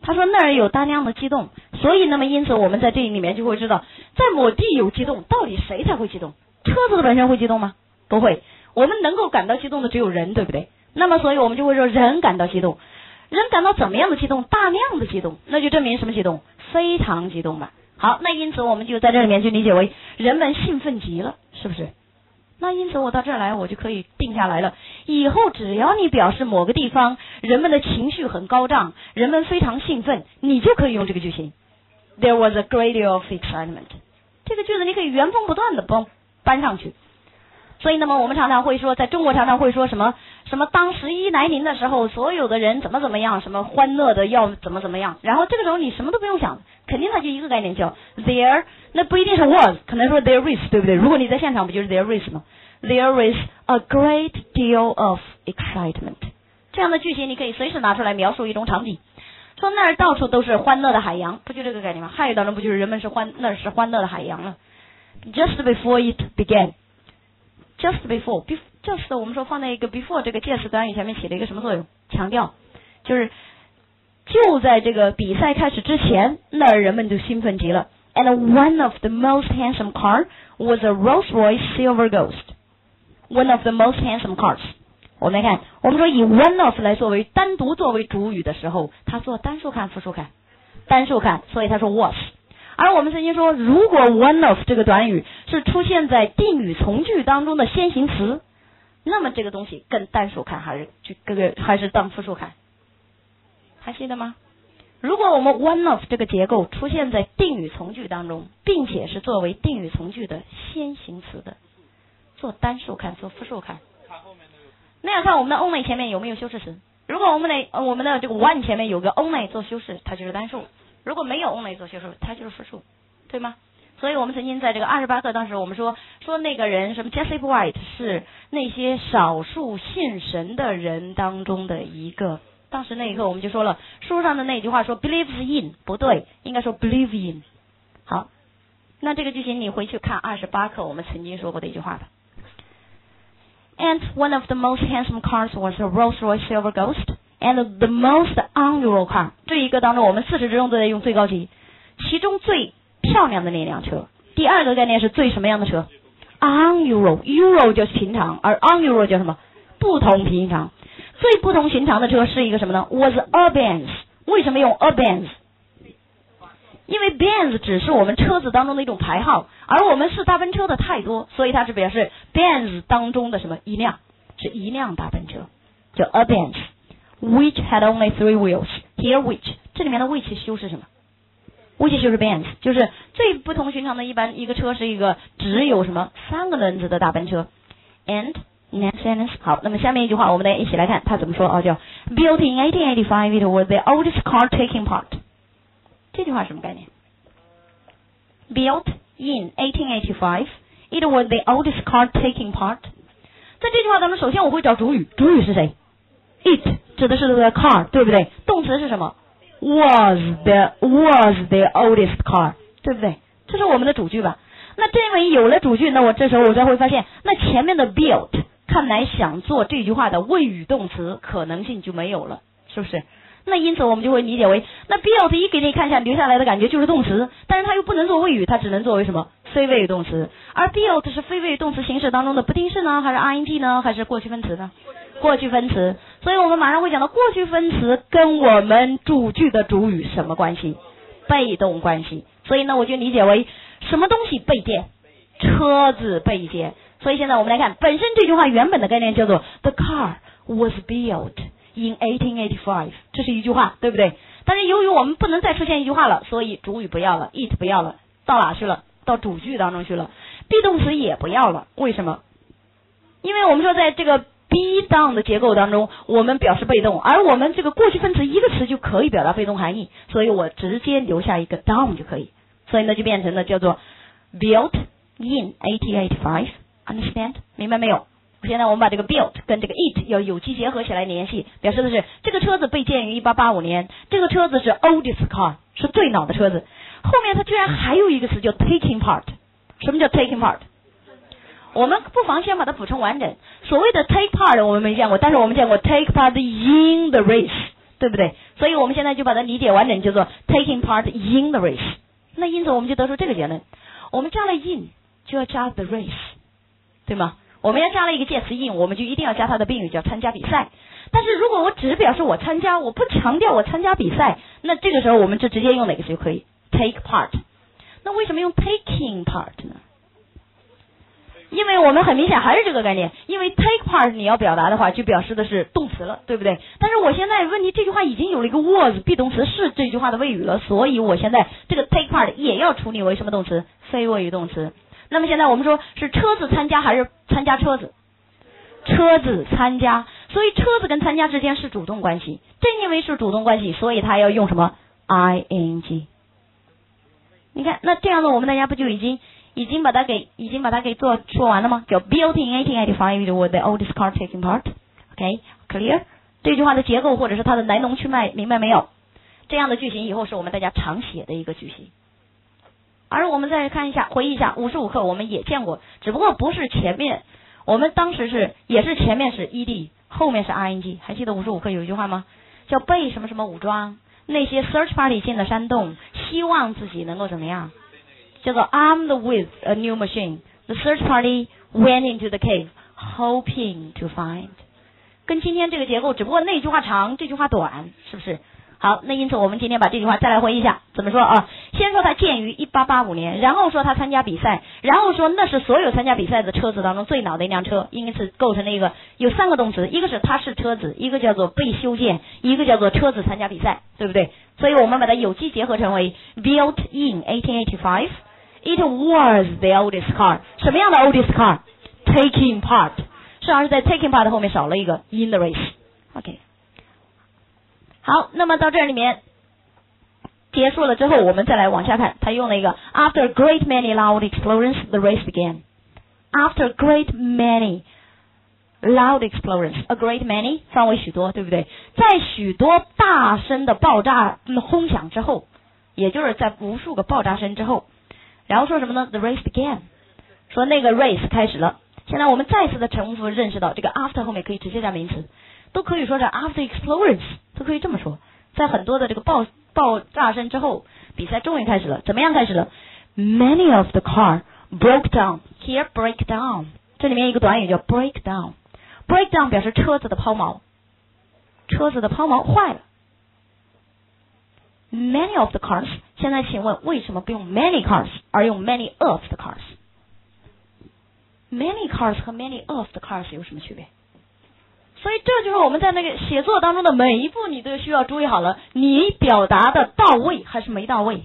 他说那儿有大量的激动，所以那么因此我们在这里面就会知道，在某地有激动，到底谁才会激动？车子本身会激动吗？不会。我们能够感到激动的只有人，对不对？那么所以我们就会说人感到激动。人感到怎么样的激动？大量的激动，那就证明什么激动？非常激动吧。好，那因此我们就在这里面就理解为人们兴奋极了，是不是？那因此我到这儿来，我就可以定下来了。以后只要你表示某个地方人们的情绪很高涨，人们非常兴奋，你就可以用这个句型。There was a great deal of excitement。这个句子你可以原封不断的搬上去。所以那么我们常常会说，在中国常常会说什么当11来临的时候，所有的人怎么样，什么欢乐的要怎么样，然后这个时候你什么都不用想，肯定它就一个概念叫 there， 那不一定是 was， 可能说 there is， 对不对？如果你在现场不就是 there is 吗？ There is a great deal of excitement。 这样的句型你可以随时拿出来描述一种场景，说那儿到处都是欢乐的海洋，不就这个概念吗？汉语当中不就是人们那是欢乐的海洋了。 Just before it began，Just before，just 我们说放在一个 before 这个介词短语前面起了一个什么作用？强调，就是就在这个比赛开始之前，那儿人们就兴奋极了。And one of the most handsome car was a Rolls-Royce Silver Ghost。One of the most handsome cars。我们来看，我们说以 one of 来单独作为主语的时候，它做单数看复数看？单数看，所以它说 was。而我们曾经说，如果 one of 这个短语是出现在定语从句当中的先行词，那么这个东西跟单数看还是当复数看？还记得吗？如果我们 one of 这个结构出现在定语从句当中，并且是作为定语从句的先行词的，做单数看做复数看？那样看我们的 only 前面有没有修饰词？如果我们的这个 one 前面有个 only 做修饰，它就是单数。如果没有 only 做修饰，它就是复数，对吗？所以我们曾经在这个28课，当时我们说那个人什么 Jesse White 是那些少数信神的人当中的一个。当时那一刻我们就说了，书上的那句话说 believes in 不对，应该说 believe in。好，那这个句型你回去看28课我们曾经说过的一句话吧。And one of the most handsome cars was a Rolls-Royce Silver Ghost。And the most unusual car， 这一个当中我们自始至终都在用最高级，其中最漂亮的那辆车。第二个概念是最什么样的车？ unusual， 就是平常，而 unusual 叫什么？不同平常。最不同寻常的车是一个什么呢？ was a Benz。 为什么用 a Benz？ 因为 Benz 只是我们车子当中的一种牌号，而我们是大奔车的太多，所以它是表示 Benz 当中的什么一辆，是一辆大奔车，叫 a Benz。Which had only 3 wheels. Here which 这里面的 which 修饰什么？ which 就是 Benz， 就是最不同寻常的一个车是一个只有什么3个轮子的大奔车。And next sentence， 好，那么下面一句话我们来一起来看它怎么说叫 Built in 1885 it was the oldest car taking part。 这句话什么概念？ Built in 1885 it was the oldest car taking part。 在这句话当中，首先我会找主语，主语是谁？ It 指的是这个 car， 对不对？动词是什么？ was the oldest car， 对不对？这是我们的主句吧。那这么有了主句，那这时候我就会发现，那前面的 built 看来想做这句话的谓语动词可能性就没有了，是不是？那因此我们就会理解为，那 built 一给你看一下留下来的感觉就是动词，但是它又不能做谓语，它只能作为什么？非谓语动词。而 built 是非谓语动词形式当中的不定式呢，还是 ing 呢，还是过去分词呢？过去分词。所以我们马上会讲到过去分词跟我们主句的主语什么关系？被动关系。所以呢我就理解为什么东西被建？车子被建。所以现在我们来看，本身这句话原本的概念叫做 The car was built in 1885， 这是一句话，对不对？但是由于我们不能再出现一句话了，所以主语不要了， it 不要了，到哪去了？到主句当中去了。be 动词也不要了，为什么？因为我们说在这个 be down 的结构当中，我们表示被动，而我们这个过去分词一个词就可以表达被动含义，所以我直接留下一个 down 就可以，所以呢就变成了叫做 built in 1885。 understand 明白没有？现在我们把这个 built 跟这个 it 要有机结合起来联系，表示的是这个车子被建于1885年，这个车子是 oldest car， 是最老的车子。后面它居然还有一个词叫 taking part。 什么叫 taking part？ 我们不妨先把它补充完整。所谓的 take part 我们没见过，但是我们见过 take part in the race， 对不对？所以我们现在就把它理解完整，叫做 taking part in the race。那因此我们就得出这个结论，我们加了 in 就要加 the race， 对吗？我们要加了一个介词 in， 我们就一定要加它的宾语，叫参加比赛。但是如果我只表示我参加，我不强调我参加比赛，那这个时候我们就直接用哪个就可以 take part。那为什么用 taking part 呢？因为我们很明显还是这个概念，因为 take part 你要表达的话就表示的是动词了，对不对？但是我现在问题这句话已经有了一个 was be 动词是这句话的谓语了，所以我现在这个 take part 也要处理为什么动词？非谓语动词。那么现在我们说是车子参加还是参加车子？车子参加，所以车子跟参加之间是主动关系，正因为是主动关系，所以它要用什么 ing。 你看那这样子我们大家不就已经把它给说完了吗？叫 built in 1885 with the oldest car taking part。 OK clear。 这句话的结构或者是它的来龙去脉明白没有？这样的句型以后是我们大家常写的一个句型。而我们再看一下回忆一下55课我们也见过，只不过不是前面，我们当时也是前面是 ed 后面是 ing。 还记得55课有一句话吗？叫被什么什么武装，那些 search party 进了山洞，希望自己能够怎么样，叫做 armed with a new machine. The search party went into the cave, hoping to find. 跟今天这个结构，只不过那句话长，这句话短，是不是？好，那因此我们今天把这句话再来回忆一下，怎么说啊？先说它建于1885年，然后说它参加比赛，然后说那是所有参加比赛的车子当中最老的一辆车，因此构成了一个有3个动词，一个是它是车子，一个叫做被修建，一个叫做车子参加比赛，对不对？所以我们把它有机结合成为 built in 1885。 It was the oldest car。 什么样的 oldest car？ Taking part。 实际上是在 taking part 后面少了一个 in the race。 OK， 好，那么到这里面结束了之后，我们再来往下看，他用了一个 After a great many loud explosions, the race began. After a great many loud explosions, a great many 范围许多，对不对？在许多大声的爆炸轰响之后，也就是在无数个爆炸声之后，然后说什么呢？ The race began， 说那个 race 开始了。现在我们再次的重复认识到，这个 after 后面可以直接加名词，都可以说是 after explosions， 都可以这么说。在很多的这个爆炸声之后，比赛终于开始了。怎么样开始了？ Many of the car broke down. Here break down， 这里面一个短语叫 break down。 break down 表示车子的抛锚，车子的抛锚坏了。Many of the cars， 现在请问为什么不用 many cars 而用 many of the cars？ Many cars 和 many of the cars 有什么区别？所以这就是我们在那个写作当中的每一步你都需要注意好了，你表达的到位还是没到位。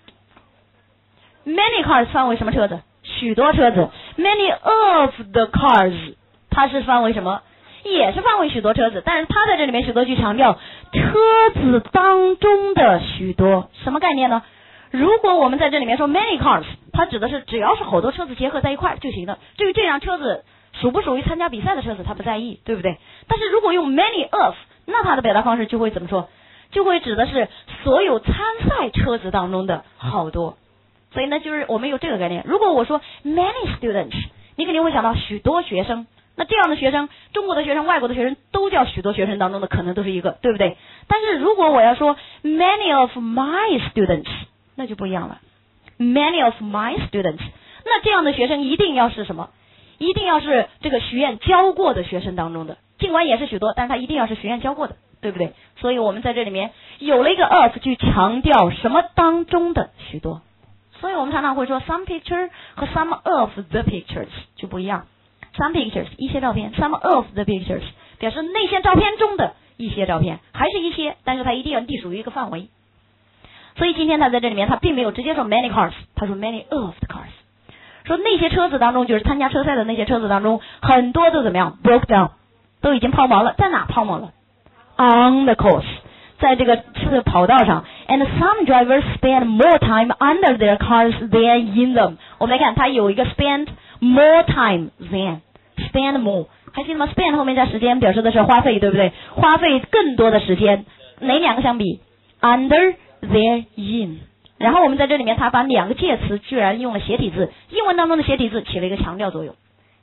Many cars 翻为什么车子？许多车子。 Many of the cars 它是翻为什么？也是翻为许多车子，但是它在这里面许多去强调车子当中的许多，什么概念呢？如果我们在这里面说 many cars， 它指的是只要是好多车子结合在一块就行了，至于这辆车子属不属于参加比赛的车子他不在意，对不对？但是如果用 many of， 那它的表达方式就会怎么说？就会指的是所有参赛车子当中的好多。所以呢，就是我们有这个概念。如果我说 many students， 你肯定会想到许多学生，那这样的学生，中国的学生、外国的学生都叫许多学生当中的可能都是一个，对不对？但是如果我要说 many of my students， 那就不一样了。many of my students， 那这样的学生一定要是什么？一定要是这个学院教过的学生当中的，尽管也是许多，但是他一定要是学院教过的，对不对？所以我们在这里面有了一个 of 去强调什么当中的许多，所以我们常常会说 some picture 和 some of the pictures 就不一样。some pictures 一些照片， some of the pictures 表示那些照片中的一些照片，还是一些，但是它一定要隶属于一个范围。所以今天他在这里面他并没有直接说 many cars， 他说 many of the cars， 说那些车子当中，就是参加车赛的那些车子当中，很多都怎么样 broke down， 都已经抛锚了。在哪抛锚了？ on the course， 在这个跑道上。 and some drivers spend more time under their cars than in them。 我们来看它有一个 spend more time than spend more， 还记得吗？ spend 后面加时间表示的是花费，对不对？花费更多的时间。哪两个相比？ under their in。 然后我们在这里面他把两个介词居然用了斜体字，英文当中的斜体字起了一个强调作用。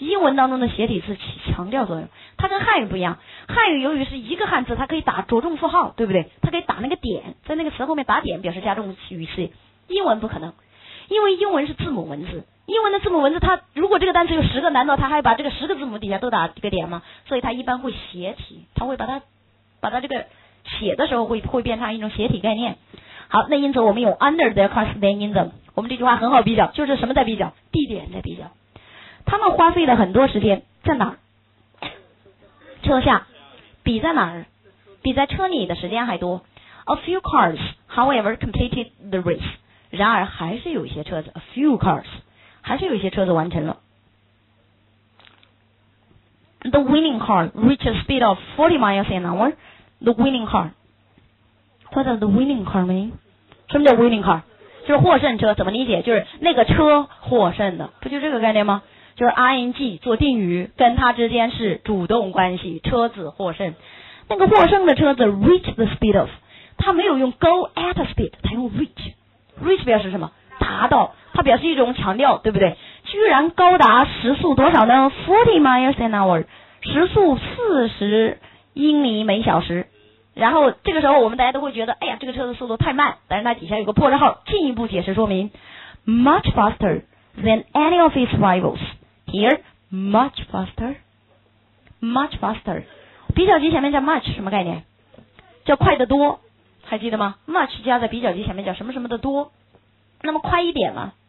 英文当中的斜体字起强调作用，它跟汉语不一样。汉语由于是一个汉字，它可以打着重符号，对不对？它可以打那个点，在那个词后面打点，表示加重语气。英文不可能，因为英文是字母文字。英文的字母文字，它如果这个单词有10个，难道它还把这个10个字母底下都打这个点吗？所以它一般会斜体，它会把它这个写的时候会变成一种斜体概念。好，那因此我们用 under their cars than in them。我们这句话很好比较，就是什么在比较？地点在比较。他们花费了很多时间在哪儿？车下。比在哪儿？比在车里的时间还多。A few cars, however, completed the race。然而还是有一些车子 ，a few cars， 还是有一些车子完成了。The winning car reached a speed of 40 miles an hour. The winning car. What does the winning car mean? 什么叫 winning car？ 就是获胜车，怎么理解？就是那个车获胜的，不就这个概念吗？就是 ing 做定语，跟它之间是主动关系，车子获胜。那个获胜的车子 reach the speed of， 它没有用 go at a speed， 它用 reach。reach 表示什么？达到，它表示一种强调，对不对？居然高达时速多少呢？40 miles an hour， 时速40英里每小时。然后这个时候我们大家都会觉得，哎呀，这个车的速度太慢，但是它底下有个破折号，进一步解释说明 much faster than any of its rivals。 Here much faster， 比较级前面加 much 什么概念？叫快得多，还记得吗？ much 加在比较级前面叫什么什么的多。那么快一点了，